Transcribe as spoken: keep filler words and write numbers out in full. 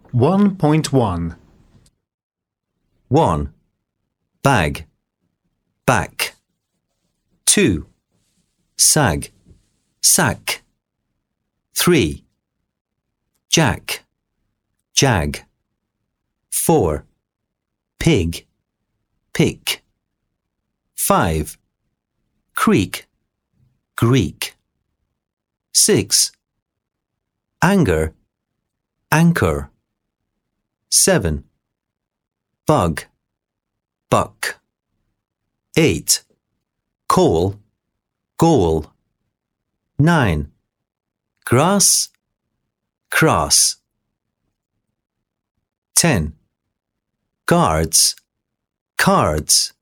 one point one. one. Bag, back. two. Sag, sack. three. Jack, jag. four. Pig, pick. five. Creek, Greek. six. Anger, anchor. seven. Bug, buck. eight. Coal, goal. nine. Grass, cross. ten. Guards, cards.